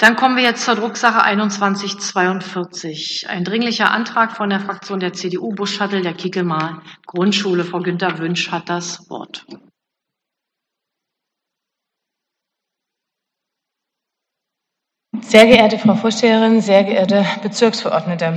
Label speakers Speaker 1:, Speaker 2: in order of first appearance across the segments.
Speaker 1: Dann kommen wir jetzt zur Drucksache 2142. Ein dringlicher Antrag von der Fraktion der CDU, Bus-Shuttle der Kiekemal Grundschule. Frau Günther Wünsch hat das Wort.
Speaker 2: Sehr geehrte Frau Vorsteherin, sehr geehrte Bezirksverordnete.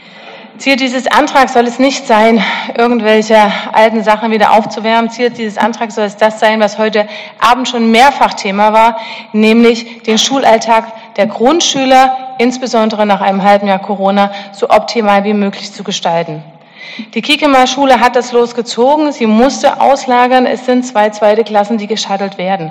Speaker 2: Ziel dieses Antrags soll es nicht sein, irgendwelche alten Sachen wieder aufzuwärmen. Ziel dieses Antrags soll es das sein, was heute Abend schon mehrfach Thema war, nämlich den Schulalltag der Grundschüler, insbesondere nach einem halben Jahr Corona, so optimal wie möglich zu gestalten. Die Kiekemal-Schule hat das losgezogen. Sie musste auslagern. Es sind 2 zweite Klassen, die geschuttelt werden.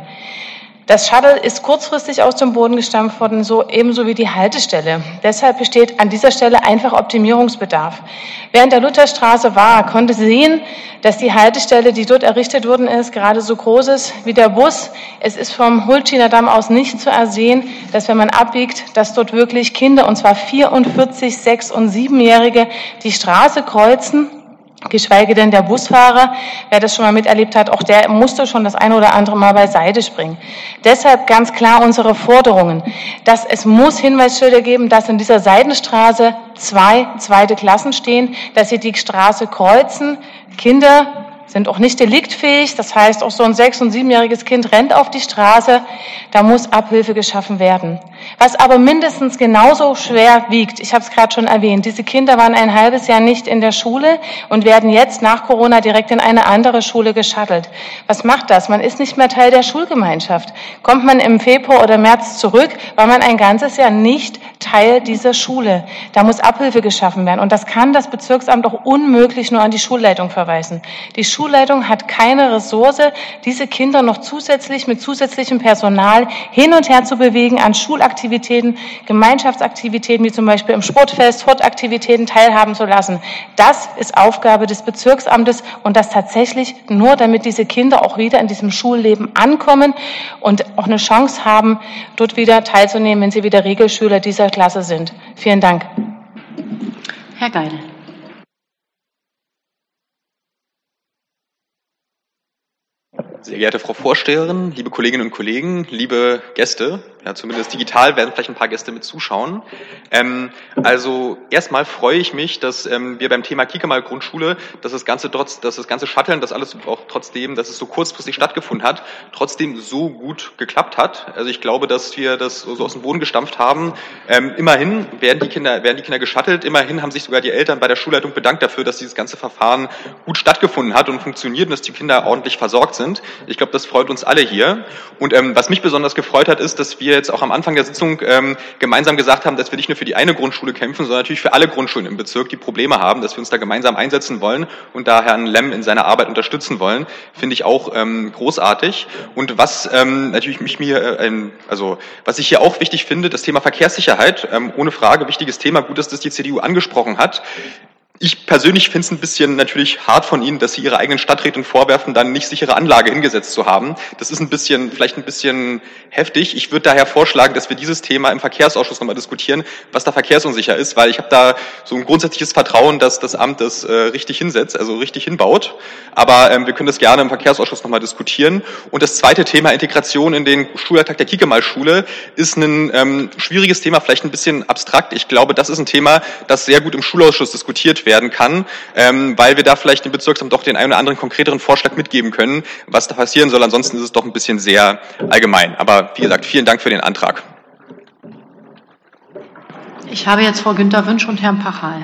Speaker 2: Das Shuttle ist kurzfristig aus dem Boden gestampft worden, ebenso wie die Haltestelle. Deshalb besteht an dieser Stelle einfach Optimierungsbedarf. Wer in der Lutherstraße war, konnte sehen, dass die Haltestelle, die dort errichtet worden ist, gerade so groß ist wie der Bus. Es ist vom Hultschiner Damm aus nicht zu ersehen, dass wenn man abbiegt, dass dort wirklich Kinder, und zwar 44, 6- und 7-Jährige, die Straße kreuzen. Geschweige denn der Busfahrer, wer das schon mal miterlebt hat, auch der musste schon das eine oder andere Mal beiseite springen. Deshalb ganz klar unsere Forderungen, dass es muss Hinweisschilder geben, dass in dieser Seitenstraße 2 zweite Klassen stehen, dass sie die Straße kreuzen. Kinder sind auch nicht deliktfähig, das heißt, auch so ein 6- und 7-jähriges Kind rennt auf die Straße, da muss Abhilfe geschaffen werden. Was aber mindestens genauso schwer wiegt, ich habe es gerade schon erwähnt, diese Kinder waren ein halbes Jahr nicht in der Schule und werden jetzt nach Corona direkt in eine andere Schule geschuttelt. Was macht das? Man ist nicht mehr Teil der Schulgemeinschaft. Kommt man im Februar oder März zurück, war man ein ganzes Jahr nicht Teil dieser Schule. Da muss Abhilfe geschaffen werden und das kann das Bezirksamt auch unmöglich nur an die Schulleitung verweisen. Die Schulleitung hat keine Ressource, diese Kinder noch zusätzlich mit zusätzlichem Personal hin und her zu bewegen, an Schulaktivitäten, Gemeinschaftsaktivitäten wie zum Beispiel im Sportfest, Hortaktivitäten teilhaben zu lassen. Das ist Aufgabe des Bezirksamtes und das tatsächlich nur, damit diese Kinder auch wieder in diesem Schulleben ankommen und auch eine Chance haben, dort wieder teilzunehmen, wenn sie wieder Regelschüler dieser Klasse sind. Vielen Dank.
Speaker 1: Herr Geidel.
Speaker 3: Sehr geehrte Frau Vorsteherin, liebe Kolleginnen und Kollegen, liebe Gäste, ja, zumindest digital werden vielleicht ein paar Gäste mit zuschauen. Also erstmal freue ich mich, dass wir beim Thema Kiekemal Grundschule, dass das ganze Shutteln, das alles auch trotzdem, dass es so kurzfristig stattgefunden hat, trotzdem so gut geklappt hat. Also ich glaube, dass wir das so aus dem Boden gestampft haben. Immerhin werden die Kinder geschuttelt. Immerhin haben sich sogar die Eltern bei der Schulleitung bedankt dafür, dass dieses ganze Verfahren gut stattgefunden hat und funktioniert und dass die Kinder ordentlich versorgt sind. Ich glaube, das freut uns alle hier. Und was mich besonders gefreut hat, ist, dass wir jetzt auch am Anfang der Sitzung gemeinsam gesagt haben, dass wir nicht nur für die eine Grundschule kämpfen, sondern natürlich für alle Grundschulen im Bezirk, die Probleme haben, dass wir uns da gemeinsam einsetzen wollen und da Herrn Lemm in seiner Arbeit unterstützen wollen, finde ich auch großartig. Und was was ich hier auch wichtig finde, das Thema Verkehrssicherheit, ohne Frage, wichtiges Thema, gut, dass das die CDU angesprochen hat. Ich persönlich finde es ein bisschen natürlich hart von Ihnen, dass Sie Ihre eigenen Stadträten vorwerfen, dann nicht sichere Anlage hingesetzt zu haben. Das ist vielleicht ein bisschen heftig. Ich würde daher vorschlagen, dass wir dieses Thema im Verkehrsausschuss nochmal diskutieren, was da verkehrsunsicher ist, weil ich habe da so ein grundsätzliches Vertrauen, dass das Amt das richtig hinsetzt, also richtig hinbaut. Aber wir können das gerne im Verkehrsausschuss nochmal diskutieren. Und das zweite Thema, Integration in den Schulalltag der Kiekemal-Schule, ist ein schwieriges Thema, vielleicht ein bisschen abstrakt. Ich glaube, das ist ein Thema, das sehr gut im Schulausschuss diskutiert werden kann, weil wir da vielleicht dem Bezirksamt doch den einen oder anderen konkreteren Vorschlag mitgeben können, was da passieren soll. Ansonsten ist es doch ein bisschen sehr allgemein. Aber wie gesagt, vielen Dank für den Antrag.
Speaker 1: Ich habe jetzt Frau Günther Wünsch und Herrn Pachal.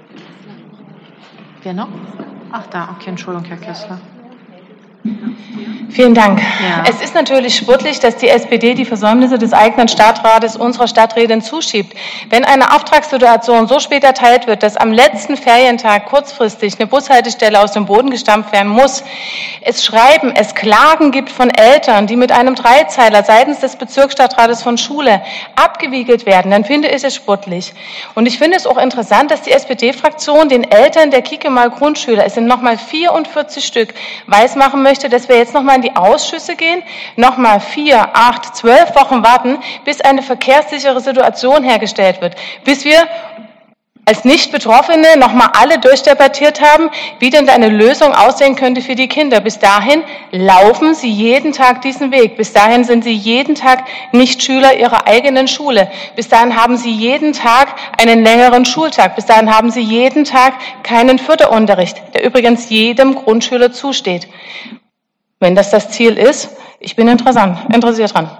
Speaker 1: Wer noch? Ach, da, okay, Entschuldigung, Herr Kessler.
Speaker 2: Vielen Dank.
Speaker 1: Ja.
Speaker 2: Es ist natürlich sportlich, dass die SPD die Versäumnisse des eigenen Stadtrates unserer Stadträtin zuschiebt. Wenn eine Auftragssituation so spät erteilt wird, dass am letzten Ferientag kurzfristig eine Bushaltestelle aus dem Boden gestampft werden muss, es Klagen gibt von Eltern, die mit einem Dreizeiler seitens des Bezirksstadtrates von Schule abgewiegelt werden, dann finde ich es sportlich. Und ich finde es auch interessant, dass die SPD-Fraktion den Eltern der Kiekemal Grundschüler, es sind nochmal 44 Stück, weismachen möchte, dass wir jetzt nochmal in die Ausschüsse gehen, nochmal 4, 8, 12 Wochen warten, bis eine verkehrssichere Situation hergestellt wird, bis wir als Nicht-Betroffene nochmal alle durchdebattiert haben, wie denn eine Lösung aussehen könnte für die Kinder. Bis dahin laufen sie jeden Tag diesen Weg. Bis dahin sind sie jeden Tag nicht Schüler ihrer eigenen Schule. Bis dahin haben sie jeden Tag einen längeren Schultag. Bis dahin haben sie jeden Tag keinen Förderunterricht, der übrigens jedem Grundschüler zusteht. Wenn das Ziel ist, ich bin interessiert dran.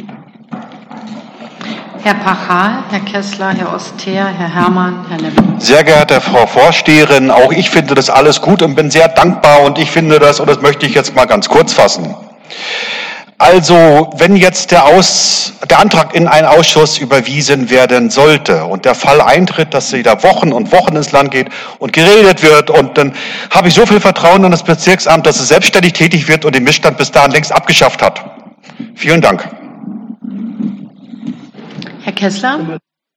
Speaker 1: Herr Pachal, Herr Kessler, Herr Oster, Herr Herrmann, Herr Lemke.
Speaker 4: Sehr geehrte Frau Vorsteherin, auch ich finde das alles gut und bin sehr dankbar und ich finde das, und das möchte ich jetzt mal ganz kurz fassen. Also, wenn jetzt der Antrag in einen Ausschuss überwiesen werden sollte und der Fall eintritt, dass wieder Wochen und Wochen ins Land geht und geredet wird, und dann habe ich so viel Vertrauen in das Bezirksamt, dass es selbstständig tätig wird und den Missstand bis dahin längst abgeschafft hat. Vielen Dank.
Speaker 1: Herr Kessler?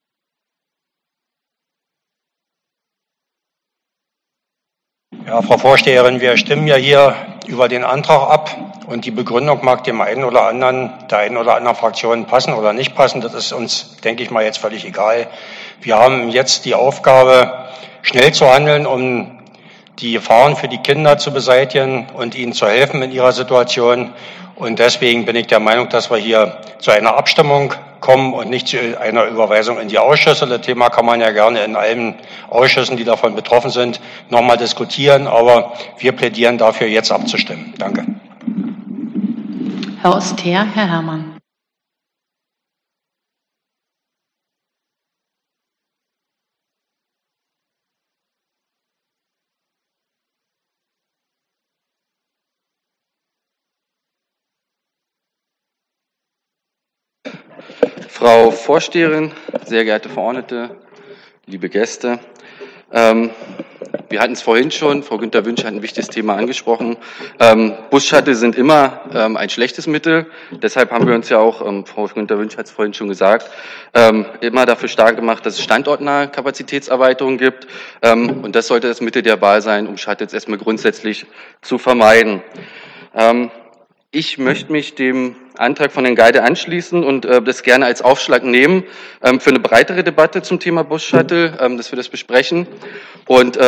Speaker 5: Ja, Frau Vorsteherin, wir stimmen ja hier über den Antrag ab und die Begründung mag der einen oder anderen Fraktion passen oder nicht passen. Das ist uns, denke ich mal, jetzt völlig egal. Wir haben jetzt die Aufgabe, schnell zu handeln, um die Gefahren für die Kinder zu beseitigen und ihnen zu helfen in ihrer Situation. Und deswegen bin ich der Meinung, dass wir hier zu einer Abstimmung kommen und nicht zu einer Überweisung in die Ausschüsse. Das Thema kann man ja gerne in allen Ausschüssen, die davon betroffen sind, nochmal diskutieren. Aber wir plädieren dafür, jetzt abzustimmen. Danke.
Speaker 1: Herr Oster, Herr Herrmann.
Speaker 6: Frau Vorsteherin, sehr geehrte Verordnete, liebe Gäste. Wir hatten es vorhin schon, Frau Günther-Wünsch hat ein wichtiges Thema angesprochen. Bus-Shuttle sind immer ein schlechtes Mittel. Deshalb haben wir uns ja auch, Frau Günther-Wünsch hat es vorhin schon gesagt, immer dafür stark gemacht, dass es standortnahe Kapazitätserweiterungen gibt. Und das sollte das Mittel der Wahl sein, um Shuttles erstmal grundsätzlich zu vermeiden. Ich möchte mich dem Antrag von Herrn Geide anschließen und das gerne als Aufschlag nehmen für eine breitere Debatte zum Thema Bus-Shuttle, dass wir das besprechen. Und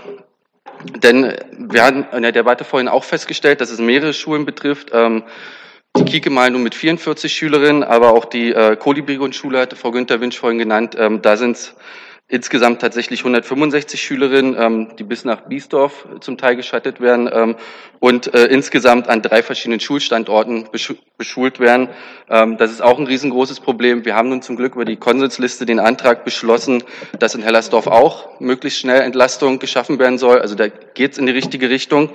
Speaker 6: denn wir haben in der Debatte vorhin auch festgestellt, dass es mehrere Schulen betrifft. Die Kike mal nur mit 44 Schülerinnen, aber auch die Kolibri-Grundschule hatte Frau Günther-Wünsch vorhin genannt. Da sind es insgesamt tatsächlich 165 Schülerinnen, die bis nach Biesdorf zum Teil geschattet werden und insgesamt an 3 verschiedenen Schulstandorten beschult werden. Das ist auch ein riesengroßes Problem. Wir haben nun zum Glück über die Konsensliste den Antrag beschlossen, dass in Hellersdorf auch möglichst schnell Entlastung geschaffen werden soll. Also da geht es in die richtige Richtung.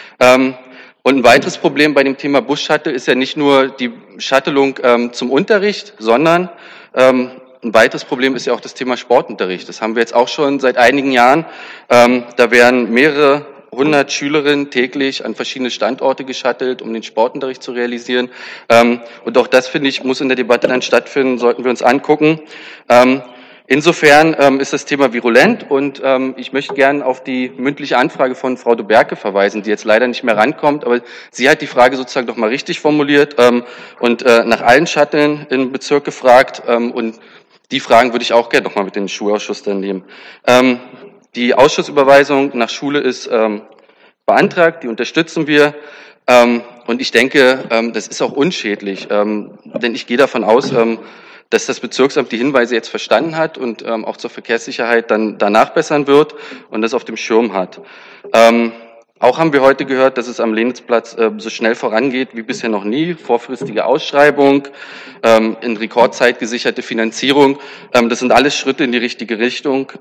Speaker 6: Und ein weiteres Problem bei dem Thema Bus-Shuttle ist ja nicht nur die Shuttelung zum Unterricht, sondern ein weiteres Problem ist ja auch das Thema Sportunterricht. Das haben wir jetzt auch schon seit einigen Jahren. Da werden mehrere 100 Schülerinnen täglich an verschiedene Standorte geschuttelt, um den Sportunterricht zu realisieren. Und auch das, finde ich, muss in der Debatte dann stattfinden, sollten wir uns angucken. Insofern ist das Thema virulent und ich möchte gern auf die mündliche Anfrage von Frau de Berke verweisen, die jetzt leider nicht mehr rankommt, aber sie hat die Frage sozusagen doch mal richtig formuliert und nach allen Shuttlen im Bezirk gefragt und die Fragen würde ich auch gerne nochmal mit in den Schulausschuss dann nehmen. Die Ausschussüberweisung nach Schule ist beantragt, die unterstützen wir. Und ich denke, das ist auch unschädlich, denn ich gehe davon aus, dass das Bezirksamt die Hinweise jetzt verstanden hat und auch zur Verkehrssicherheit dann danach bessern wird und das auf dem Schirm hat. Auch haben wir heute gehört, dass es am Lenitzplatz so schnell vorangeht wie bisher noch nie. Vorfristige Ausschreibung, in Rekordzeit gesicherte Finanzierung. Das sind alles Schritte in die richtige Richtung.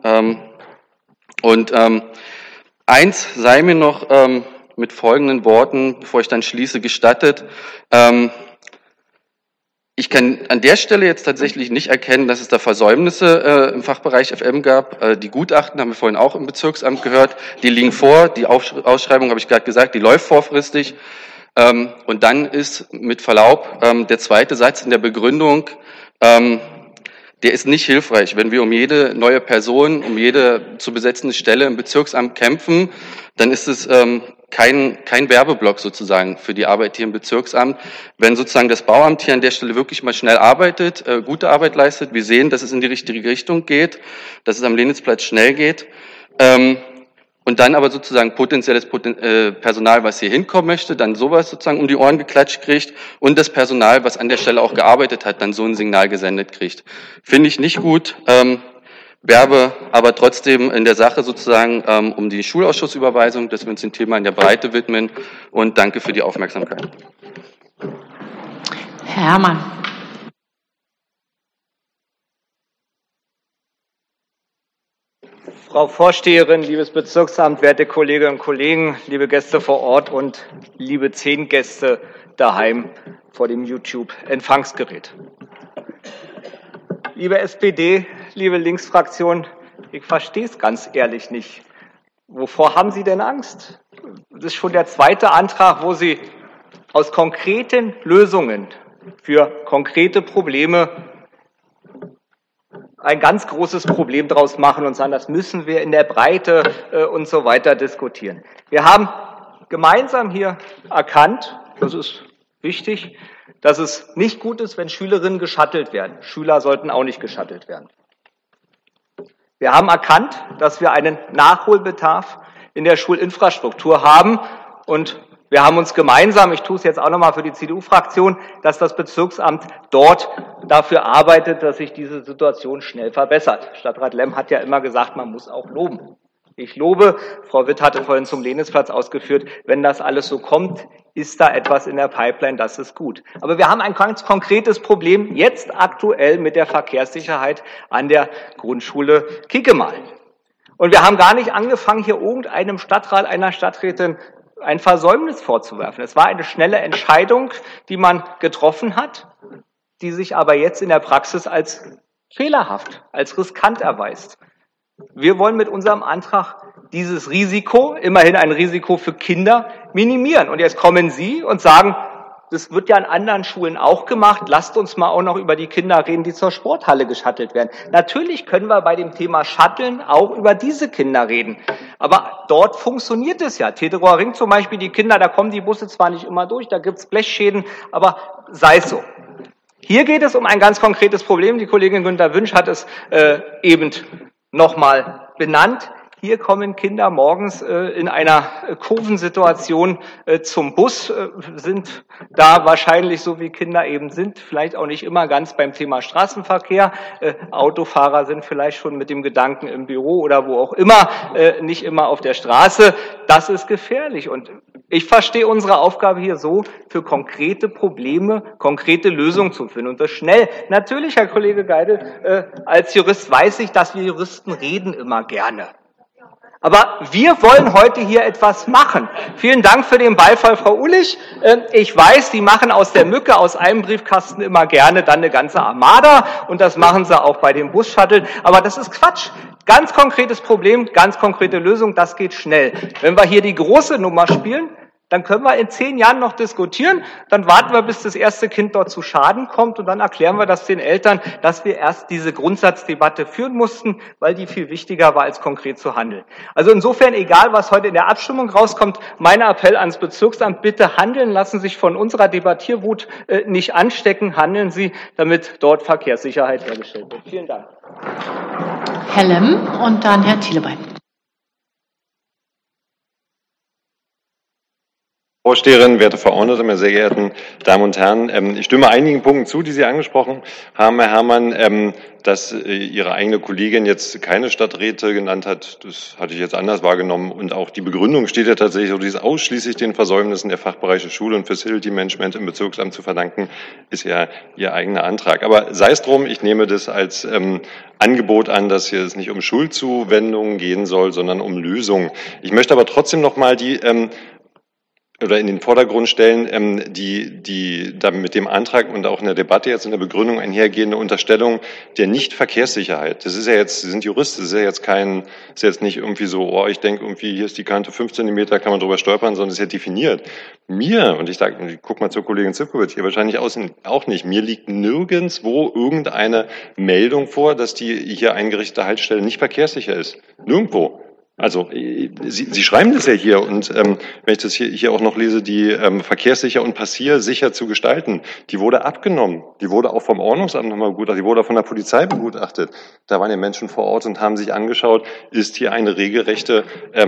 Speaker 6: Und eins sei mir noch mit folgenden Worten, bevor ich dann schließe, gestattet. Ich kann an der Stelle jetzt tatsächlich nicht erkennen, dass es da Versäumnisse im Fachbereich FM gab. Die Gutachten haben wir vorhin auch im Bezirksamt gehört. Die liegen vor. Die Ausschreibung, habe ich gerade gesagt, die läuft vorfristig. Und dann ist mit Verlaub der zweite Satz in der Begründung, der ist nicht hilfreich. Wenn wir um jede neue Person, um jede zu besetzende Stelle im Bezirksamt kämpfen, dann ist es kein Werbeblock sozusagen für die Arbeit hier im Bezirksamt. Wenn sozusagen das Bauamt hier an der Stelle wirklich mal schnell arbeitet, gute Arbeit leistet, wir sehen, dass es in die richtige Richtung geht, dass es am Lenitzplatz schnell geht, und dann aber sozusagen potenzielles Personal, was hier hinkommen möchte, dann sowas sozusagen um die Ohren geklatscht kriegt und das Personal, was an der Stelle auch gearbeitet hat, dann so ein Signal gesendet kriegt. Finde ich nicht gut. Werbe aber trotzdem in der Sache sozusagen um die Schulausschussüberweisung, dass wir uns dem Thema in der Breite widmen, und danke für die Aufmerksamkeit.
Speaker 1: Herr Herrmann.
Speaker 7: Frau Vorsteherin, liebes Bezirksamt, werte Kolleginnen und Kollegen, liebe Gäste vor Ort und liebe 10 Gäste daheim vor dem YouTube-Empfangsgerät. Liebe SPD, liebe Linksfraktion, ich verstehe es ganz ehrlich nicht. Wovor haben Sie denn Angst? Das ist schon der zweite Antrag, wo Sie aus konkreten Lösungen für konkrete Probleme ein ganz großes Problem daraus machen und sagen, das müssen wir in der Breite und so weiter diskutieren. Wir haben gemeinsam hier erkannt, das ist wichtig, dass es nicht gut ist, wenn Schülerinnen geschattelt werden. Schüler sollten auch nicht geschattelt werden. Wir haben erkannt, dass wir einen Nachholbedarf in der Schulinfrastruktur haben, und wir haben uns gemeinsam, ich tue es jetzt auch nochmal für die CDU-Fraktion, dass das Bezirksamt dort dafür arbeitet, dass sich diese Situation schnell verbessert. Stadtrat Lemm hat ja immer gesagt, man muss auch loben. Ich lobe, Frau Witt hatte vorhin zum Lenitzplatz ausgeführt, wenn das alles so kommt, ist da etwas in der Pipeline, das ist gut. Aber wir haben ein ganz konkretes Problem jetzt aktuell mit der Verkehrssicherheit an der Grundschule Kiekemal. Und wir haben gar nicht angefangen, hier irgendeinem Stadtrat, einer Stadträtin ein Versäumnis vorzuwerfen. Es war eine schnelle Entscheidung, die man getroffen hat, die sich aber jetzt in der Praxis als fehlerhaft, als riskant erweist. Wir wollen mit unserem Antrag dieses Risiko, immerhin ein Risiko für Kinder, minimieren. Und jetzt kommen Sie und sagen, das wird ja an anderen Schulen auch gemacht. Lasst uns mal auch noch über die Kinder reden, die zur Sporthalle geschattelt werden. Natürlich können wir bei dem Thema Shutteln auch über diese Kinder reden. Aber dort funktioniert es ja. Teterower Ring zum Beispiel, die Kinder, da kommen die Busse zwar nicht immer durch, da gibt's Blechschäden, aber sei es so. Hier geht es um ein ganz konkretes Problem. Die Kollegin Günter Wünsch hat es eben nochmal benannt. Hier kommen Kinder morgens in einer Kurvensituation zum Bus, sind da wahrscheinlich, so wie Kinder eben sind, vielleicht auch nicht immer ganz beim Thema Straßenverkehr. Autofahrer sind vielleicht schon mit dem Gedanken im Büro oder wo auch immer, nicht immer auf der Straße. Das ist gefährlich. Und ich verstehe unsere Aufgabe hier so, für konkrete Probleme konkrete Lösungen zu finden. Und das schnell. Natürlich, Herr Kollege Geidel, als Jurist weiß ich, dass wir Juristen reden immer gerne. Aber wir wollen heute hier etwas machen. Vielen Dank für den Beifall, Frau Uhlich. Ich weiß, Sie machen aus der Mücke, aus einem Briefkasten immer gerne dann eine ganze Armada. Und das machen Sie auch bei den Bus-Shuttle. Aber das ist Quatsch. Ganz konkretes Problem, ganz konkrete Lösung, das geht schnell. Wenn wir hier die große Nummer spielen, dann können wir in 10 Jahren noch diskutieren, dann warten wir, bis das erste Kind dort zu Schaden kommt, und dann erklären wir das den Eltern, dass wir erst diese Grundsatzdebatte führen mussten, weil die viel wichtiger war, als konkret zu handeln. Also insofern, egal was heute in der Abstimmung rauskommt, mein Appell ans Bezirksamt, bitte handeln, lassen Sie sich von unserer Debattierwut nicht anstecken, handeln Sie, damit dort Verkehrssicherheit hergestellt wird. Vielen Dank.
Speaker 1: Herr Lemm und dann Herr Thielebein.
Speaker 8: Vorsteherin, werte Verordnete, meine sehr geehrten Damen und Herren, ich stimme einigen Punkten zu, die Sie angesprochen haben, Herr Herrmann. Dass Ihre eigene Kollegin jetzt keine Stadträte genannt hat, das hatte ich jetzt anders wahrgenommen. Und auch die Begründung steht ja tatsächlich so, dies ausschließlich den Versäumnissen der Fachbereiche Schule und Facility Management im Bezirksamt zu verdanken, ist ja Ihr eigener Antrag. Aber sei es drum, ich nehme das als Angebot an, dass hier es nicht um Schuldzuwendungen gehen soll, sondern um Lösungen. Ich möchte aber trotzdem noch mal oder in den Vordergrund stellen, die da mit dem Antrag und auch in der Debatte jetzt in der Begründung einhergehende Unterstellung der Nichtverkehrssicherheit. Das ist ja jetzt, Sie sind Jurist, das ist ja jetzt nicht irgendwie so, oh, ich denke irgendwie, hier ist die Kante 5 Zentimeter, kann man drüber stolpern, sondern es ist ja definiert. Und ich guck mal zur Kollegin Zivkovic, hier wahrscheinlich auch nicht, mir liegt nirgendwo irgendeine Meldung vor, dass die hier eingerichtete Haltestelle nicht verkehrssicher ist. Nirgendwo. Also Sie schreiben das ja hier und wenn ich das hier auch noch lese, die verkehrssicher und passiersicher zu gestalten, die wurde abgenommen. Die wurde auch vom Ordnungsamt nochmal begutachtet, die wurde auch von der Polizei begutachtet. Da waren ja Menschen vor Ort und haben sich angeschaut, ist hier eine regelrechte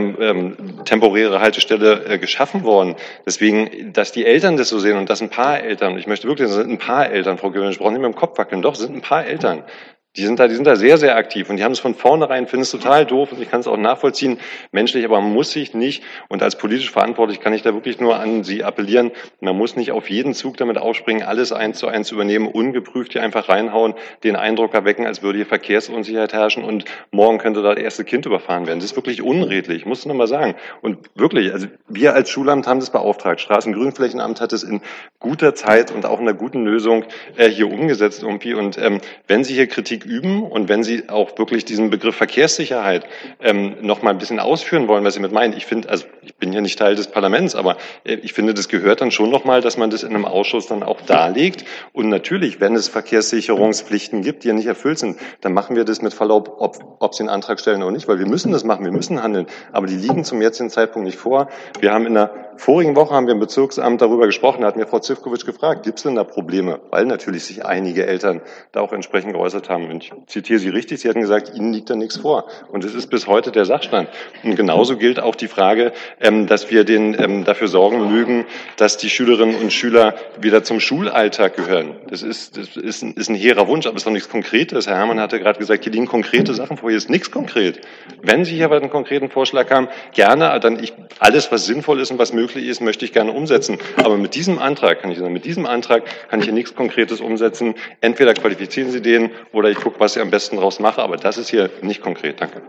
Speaker 8: temporäre Haltestelle geschaffen worden. Deswegen, dass die Eltern das so sehen und dass ein paar Eltern, ich möchte wirklich, das sind ein paar Eltern, Frau Gewinn, ich brauche nicht mit dem Kopf wackeln, doch, sind ein paar Eltern. Die sind da sehr, sehr aktiv und die haben es von vornherein, finden es total doof und ich kann es auch nachvollziehen, menschlich, aber man muss sich nicht, und als politisch verantwortlich kann ich da wirklich nur an Sie appellieren, man muss nicht auf jeden Zug damit aufspringen, alles 1:1 übernehmen, ungeprüft hier einfach reinhauen, den Eindruck erwecken, als würde hier Verkehrsunsicherheit herrschen und morgen könnte da das erste Kind überfahren werden. Das ist wirklich unredlich, ich muss es nochmal sagen. Und wirklich, also wir als Schulamt haben das beauftragt, Straßengrünflächenamt hat es in guter Zeit und auch in einer guten Lösung hier umgesetzt irgendwie und wenn Sie hier Kritik üben und wenn Sie auch wirklich diesen Begriff Verkehrssicherheit noch mal ein bisschen ausführen wollen, was Sie mit meinen. Ich finde, also ich bin ja nicht Teil des Parlaments, aber ich finde, das gehört dann schon noch mal, dass man das in einem Ausschuss dann auch darlegt. Und natürlich, wenn es Verkehrssicherungspflichten gibt, die ja nicht erfüllt sind, dann machen wir das mit Verlaub, ob Sie einen Antrag stellen oder nicht, weil wir müssen das machen, wir müssen handeln. Aber die liegen zum jetzigen Zeitpunkt nicht vor. Wir haben in der vorigen Woche haben wir im Bezirksamt darüber gesprochen, da hat mir Frau Zivkovic gefragt, gibt es denn da Probleme? Weil natürlich sich einige Eltern da auch entsprechend geäußert haben. Und ich zitiere Sie richtig, Sie hatten gesagt, Ihnen liegt da nichts vor. Und es ist bis heute der Sachstand. Und genauso gilt auch die Frage, dass wir dafür sorgen mögen, dass die Schülerinnen und Schüler wieder zum Schulalltag gehören. Das ist ein hehrer Wunsch, aber es ist noch nichts Konkretes. Herr Herrmann hatte gerade gesagt, hier liegen konkrete Sachen vor, hier ist nichts konkret. Wenn Sie hier aber einen konkreten Vorschlag haben, gerne, alles, was sinnvoll ist und was möglich ist, möchte ich gerne umsetzen. Aber mit diesem Antrag kann ich hier nichts Konkretes umsetzen. Entweder qualifizieren Sie den oder ich gucke, was ich am besten draus mache. Aber das ist hier nicht konkret. Danke.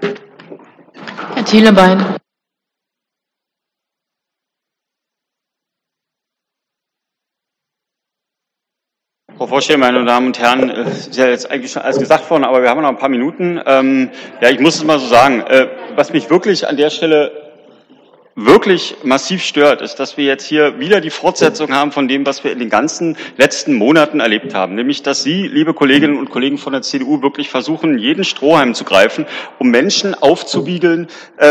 Speaker 2: Herr Thielebein.
Speaker 9: Frau Vorsteherin, meine Damen und Herren, ist ja jetzt eigentlich schon alles gesagt worden, aber wir haben noch ein paar Minuten. Ich muss es mal so sagen, was mich wirklich an der Stelle wirklich massiv stört, ist, dass wir jetzt hier wieder die Fortsetzung haben von dem, was wir in den ganzen letzten Monaten erlebt haben. Nämlich, dass Sie, liebe Kolleginnen und Kollegen von der CDU, wirklich versuchen, jeden Strohhalm zu greifen, um Menschen aufzuwiegeln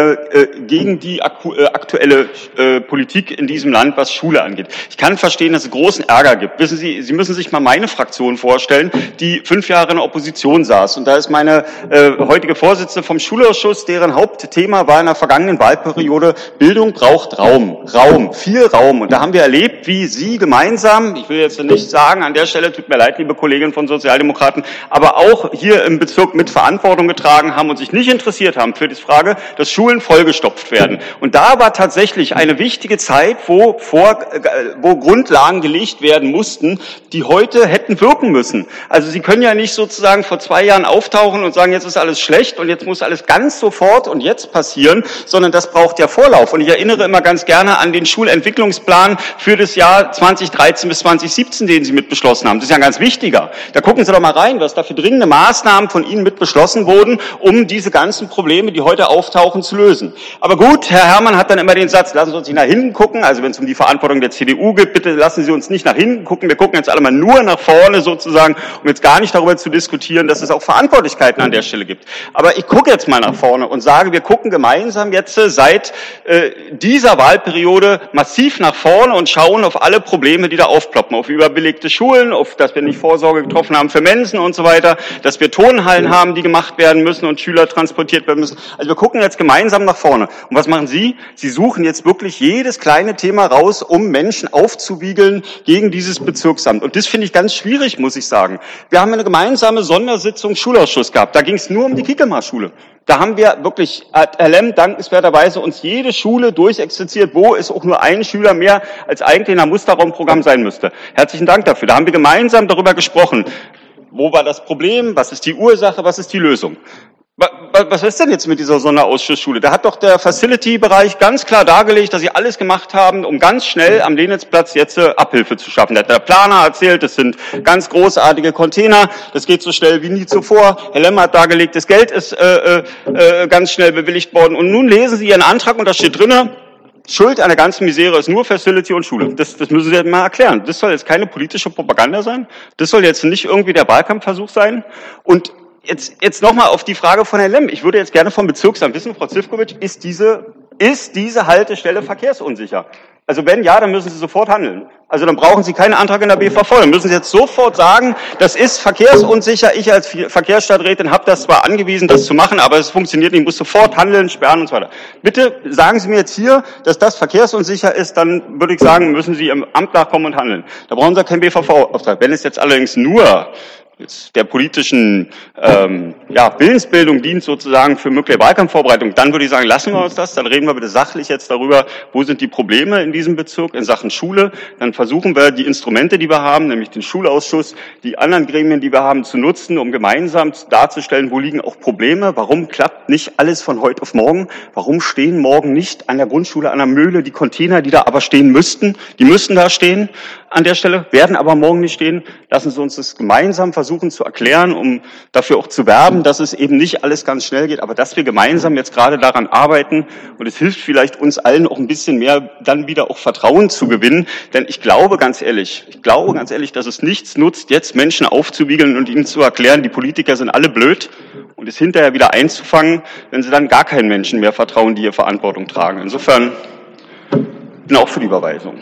Speaker 9: gegen die aktuelle Politik in diesem Land, was Schule angeht. Ich kann verstehen, dass es großen Ärger gibt. Wissen Sie, Sie müssen sich mal meine Fraktion vorstellen, die 5 Jahre in der Opposition saß. Und da ist meine heutige Vorsitzende vom Schulausschuss, deren Hauptthema war in der vergangenen Wahlperiode Bildung braucht Raum, viel Raum. Und da haben wir erlebt, wie Sie gemeinsam, ich will jetzt nicht sagen, an der Stelle, tut mir leid, liebe Kolleginnen von Sozialdemokraten, aber auch hier im Bezirk mit Verantwortung getragen haben und sich nicht interessiert haben für die Frage, dass Schulen vollgestopft werden. Und da war tatsächlich eine wichtige Zeit, wo Grundlagen gelegt werden mussten, die heute hätten wirken müssen. Also Sie können ja nicht sozusagen vor 2 Jahren auftauchen und sagen, jetzt ist alles schlecht und jetzt muss alles ganz sofort und jetzt passieren, sondern das braucht ja Vorlauf. Und ich erinnere immer ganz gerne an den Schulentwicklungsplan für das Jahr 2013 bis 2017, den Sie mit beschlossen haben. Das ist ja ein ganz wichtiger. Da gucken Sie doch mal rein, was da für dringende Maßnahmen von Ihnen mit beschlossen wurden, um diese ganzen Probleme, die heute auftauchen, zu lösen. Aber gut, Herr Herrmann hat dann immer den Satz, lassen Sie uns nicht nach hinten gucken. Also wenn es um die Verantwortung der CDU geht, bitte lassen Sie uns nicht nach hinten gucken. Wir gucken jetzt alle mal nur nach vorne sozusagen, um jetzt gar nicht darüber zu diskutieren, dass es auch Verantwortlichkeiten an der Stelle gibt. Aber ich gucke jetzt mal nach vorne und sage, wir gucken gemeinsam jetzt seit dieser Wahlperiode massiv nach vorne und schauen auf alle Probleme, die da aufploppen, auf überbelegte Schulen, auf dass wir nicht Vorsorge getroffen haben für Mensen und so weiter, dass wir Turnhallen haben, die gemacht werden müssen und Schüler transportiert werden müssen. Also wir gucken jetzt gemeinsam nach vorne. Und was machen Sie? Sie suchen jetzt wirklich jedes kleine Thema raus, um Menschen aufzuwiegeln gegen dieses Bezirksamt. Und das finde ich ganz schwierig, muss ich sagen. Wir haben eine gemeinsame Sondersitzung Schulausschuss gehabt. Da ging es nur um die Kickelmar-Schule. Da haben wir wirklich, Herr Lemm, dankenswerterweise uns jede Schule durchexerziert, wo es auch nur ein Schüler mehr als eigentlich in einem Musterraumprogramm sein müsste. Herzlichen Dank dafür. Da haben wir gemeinsam darüber gesprochen. Wo war das Problem? Was ist die Ursache? Was ist die Lösung? Was ist denn jetzt mit dieser Sonderausschussschule? Da hat doch der Facility-Bereich ganz klar dargelegt, dass sie alles gemacht haben, um ganz schnell am Lenitzplatz jetzt Abhilfe zu schaffen. Da hat der Planer erzählt, das sind ganz großartige Container, das geht so schnell wie nie zuvor. Herr Lemmer hat dargelegt, das Geld ist ganz schnell bewilligt worden. Und nun lesen Sie Ihren Antrag und da steht drinne, Schuld an der ganzen Misere ist nur Facility und Schule. Das müssen Sie mal erklären. Das soll jetzt keine politische Propaganda sein. Das soll jetzt nicht irgendwie der Wahlkampfversuch sein. Und jetzt nochmal auf die Frage von Herrn Lemm. Ich würde jetzt gerne vom Bezirksamt wissen, Frau Zivkovic, ist diese Haltestelle verkehrsunsicher? Also wenn ja, dann müssen Sie sofort handeln. Also dann brauchen Sie keinen Antrag in der BVV. Dann müssen Sie jetzt sofort sagen, das ist verkehrsunsicher. Ich als Verkehrsstadträtin habe das zwar angewiesen, das zu machen, aber es funktioniert nicht. Ich muss sofort handeln, sperren und so weiter. Bitte sagen Sie mir jetzt hier, dass das verkehrsunsicher ist, dann würde ich sagen, müssen Sie im Amt nachkommen und handeln. Da brauchen Sie keinen BVV-Auftrag. Wenn es jetzt allerdings nur der politischen Willensbildung dient sozusagen für mögliche Wahlkampfvorbereitung, dann würde ich sagen, lassen wir uns das, dann reden wir bitte sachlich jetzt darüber, wo sind die Probleme in diesem Bezirk in Sachen Schule, dann versuchen wir die Instrumente, die wir haben, nämlich den Schulausschuss, die anderen Gremien, die wir haben, zu nutzen, um gemeinsam darzustellen, wo liegen auch Probleme, warum klappt nicht alles von heute auf morgen, warum stehen morgen nicht an der Grundschule, an der Mühle die Container, die da aber stehen müssten, die müssten da stehen an der Stelle, werden aber morgen nicht stehen. Lassen Sie uns das gemeinsam versuchen zu erklären, um dafür auch zu werben, dass es eben nicht alles ganz schnell geht, aber dass wir gemeinsam jetzt gerade daran arbeiten und es hilft vielleicht uns allen auch ein bisschen mehr, dann wieder auch Vertrauen zu gewinnen, denn ich glaube ganz ehrlich, dass es nichts nutzt, jetzt Menschen aufzuwiegeln und ihnen zu erklären, die Politiker sind alle blöd und es hinterher wieder einzufangen, wenn sie dann gar keinen Menschen mehr vertrauen, die hier Verantwortung tragen. Insofern bin auch für die Überweisung.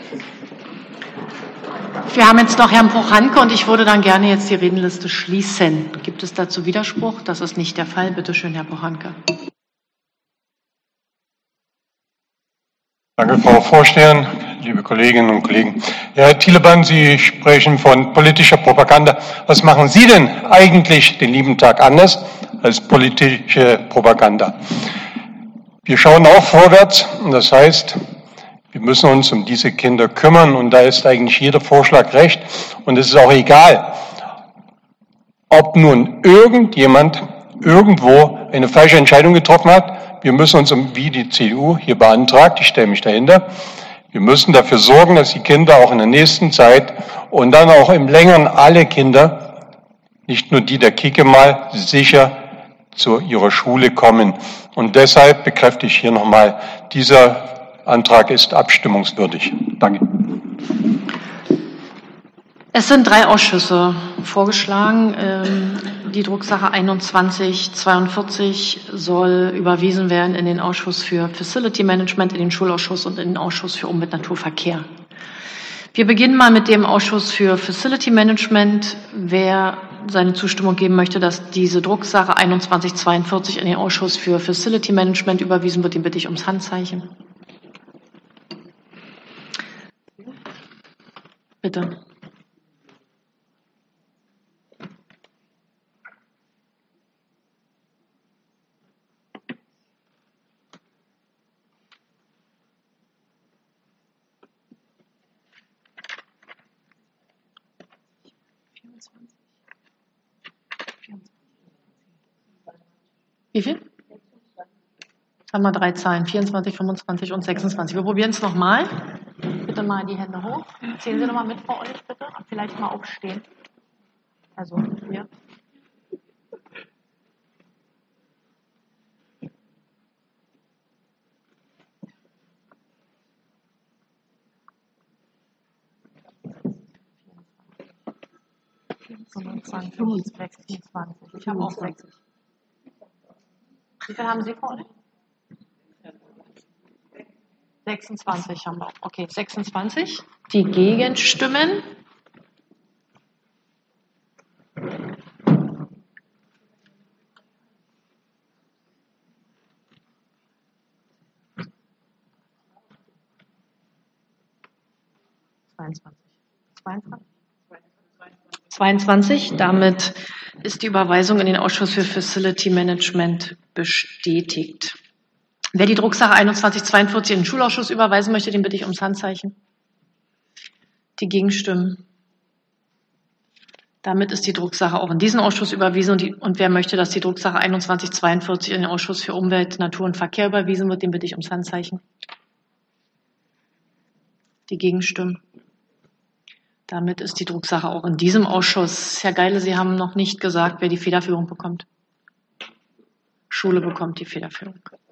Speaker 1: Wir haben jetzt noch Herrn Prochanke und ich würde dann gerne jetzt die Redenliste schließen. Gibt es dazu Widerspruch? Das ist nicht der Fall. Bitte schön, Herr Prochanke.
Speaker 10: Danke, Frau Vorsteherin, liebe Kolleginnen und Kollegen. Ja, Herr Thielemann, Sie sprechen von politischer Propaganda. Was machen Sie denn eigentlich den lieben Tag anders als politische Propaganda? Wir schauen auch vorwärts, und das heißt, wir müssen uns um diese Kinder kümmern und da ist eigentlich jeder Vorschlag recht und es ist auch egal, ob nun irgendjemand irgendwo eine falsche Entscheidung getroffen hat. Wir müssen uns, wie die CDU hier beantragt, ich stelle mich dahinter, wir müssen dafür sorgen, dass die Kinder auch in der nächsten Zeit und dann auch im Längeren alle Kinder, nicht nur die der Kike mal, sicher zu ihrer Schule kommen. Und deshalb bekräftige ich hier nochmal, dieser Antrag ist abstimmungswürdig. Danke.
Speaker 1: Es sind 3 Ausschüsse vorgeschlagen. Die Drucksache 2142 soll überwiesen werden in den Ausschuss für Facility Management, in den Schulausschuss und in den Ausschuss für Umwelt, Naturverkehr. Wir beginnen mal mit dem Ausschuss für Facility Management. Wer seine Zustimmung geben möchte, dass diese Drucksache 2142 in den Ausschuss für Facility Management überwiesen wird, den bitte ich ums Handzeichen. Bitte. Wie viel? Jetzt haben wir 3 Zahlen, 24, 25 und 26. Wir probieren es nochmal. Bitte mal die Hände hoch. Zählen Sie nochmal mit, Frau Ollich, bitte. Vielleicht mal aufstehen. Also, hier. Ich habe auch 6. Wie viel haben Sie, Frau Ollich? 26 haben wir auch. Okay, 26. Die Gegenstimmen. (22). Damit ist die Überweisung in den Ausschuss für Facility Management bestätigt. Wer die Drucksache 2142 in den Schulausschuss überweisen möchte, den bitte ich ums Handzeichen. Die Gegenstimmen. Damit ist die Drucksache auch in diesen Ausschuss überwiesen. Und wer möchte, dass die Drucksache 2142 in den Ausschuss für Umwelt, Natur und Verkehr überwiesen wird, den bitte ich ums Handzeichen. Die Gegenstimmen. Damit ist die Drucksache auch in diesem Ausschuss. Herr Geile, Sie haben noch nicht gesagt, wer die Federführung bekommt. Schule bekommt die Federführung.